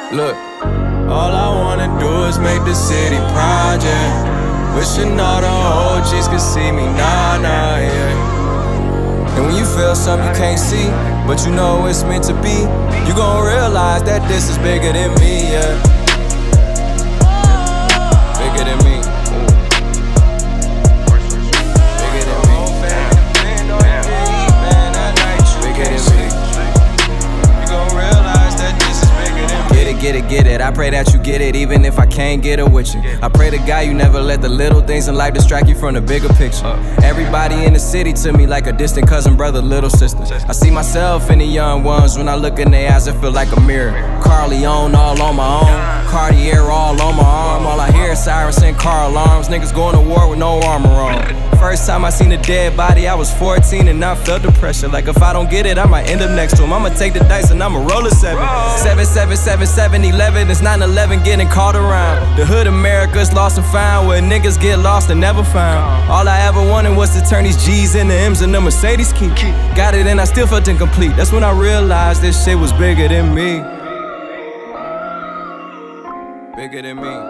Look, all I wanna do is make the city project. Wishing all the OGs could see me, nah, yeah. And when you feel something you can't see, but you know it's meant to be, you gon' realize that this is bigger than me, yeah. Bigger than me. Bigger than me. Bigger than me. You gon' realize that this is bigger than me. Get it. I pray that you get it, even if I can't get it with you. I pray to God you never let the little things in life distract you from the bigger picture. Everybody in the city to me like a distant cousin, brother, little sister. I see myself in the young ones. When I look in their eyes, it feel like a mirror. Carleone all on my own, Cartier all on my arm. All I hear is sirens and car alarms. Niggas going to war with no armor on. First time I seen a dead body, I was 14 and I felt the pressure. Like if I don't get it, I might end up next to him. I'ma take the dice and I'ma roll a 7. 7, 7, 7, 7, 11. It's 9/11 getting caught around. The hood America's lost and found, where niggas get lost and never found. All I ever wanted was to turn these G's into M's and the Mercedes key. Got it and I still felt incomplete. That's when I realized this shit was bigger than me. Bigger than me.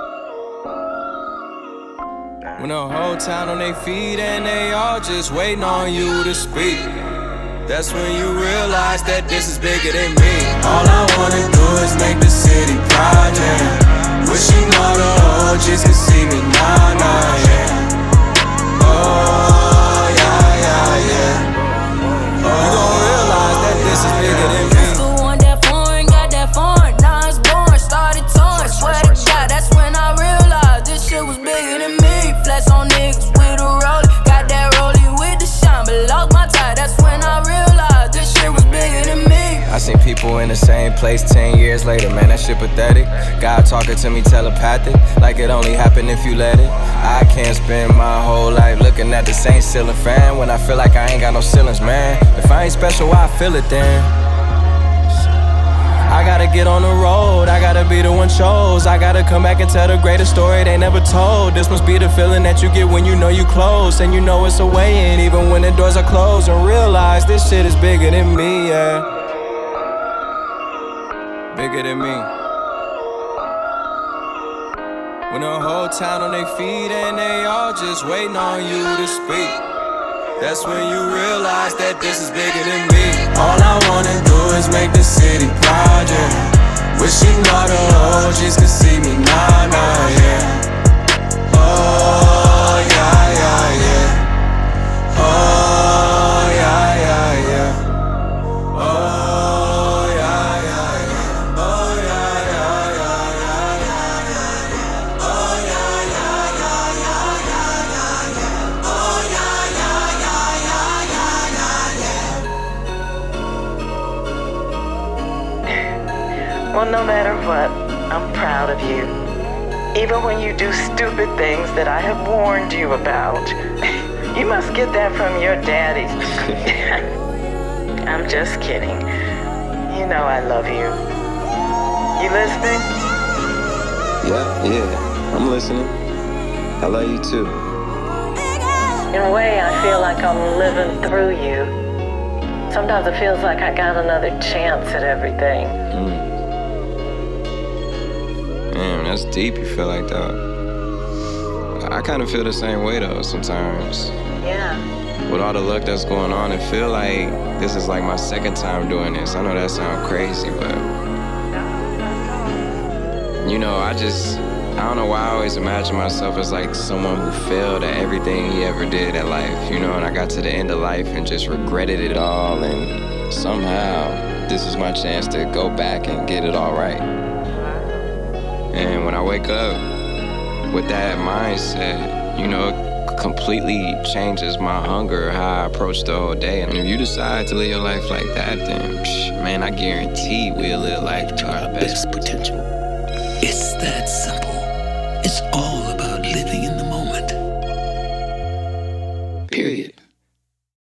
When the whole town on their feet and they all just waiting on you to speak, that's when you realize that this is bigger than me. All I wanna do is make the city project. Wishing all the OGs could see me, nah, yeah. Oh, yeah. Oh, you gon' realize that this is bigger than me. Who want that foreign, got that foreign. Now I was born, started touring. Swear to God, that's when I realized this shit was bigger than me. Flex on niggas with a rollie. Got that rollie with the shine, but lost my tie. That's when I realized this shit was bigger than me. I seen people in the same place 10 years later, man, that shit pathetic. God talking to me telepathic, like it only happened if you let it. I can't spend my whole life looking at the same ceiling fan when I feel like I ain't got no ceilings, man. If I ain't special, why I feel it then? I gotta get on the road, I gotta be the one chose. I gotta come back and tell the greatest story they never told. This must be the feeling that you get when you know you close, and you know it's a way in even when the doors are closed. And realize this shit is bigger than me, yeah. Bigger than me. When the whole town on their feet and they all just waiting on you to speak, that's when you realize that this is bigger than me. All I wanna do is make the city project. Wishing all the OGs could see me, nah, yeah. Oh, yeah. Oh, yeah. Oh, yeah. Oh, Well, no matter what, I'm proud of you. Even when you do stupid things that I have warned you about. You must get that from your daddies. I'm just kidding. You know I love you. You listening? Yeah, I'm listening. I love you too. In a way, I feel like I'm living through you. Sometimes it feels like I got another chance at everything. Damn, that's deep you feel like that. I kind of feel the same way though sometimes. Yeah. With all the luck that's going on, it feel like this is like my second time doing this. I know that sounds crazy, but you know, I don't know why I always imagine myself as like someone who failed at everything he ever did at life, you know, and I got to the end of life and just regretted it all, and somehow this is my chance to go back and get it all right. And when I wake up with that mindset, you know, it completely changes my hunger, how I approach the whole day. And if you decide to live your life like that, then, man, I guarantee we'll live life to our best potential. It's that simple. It's all about living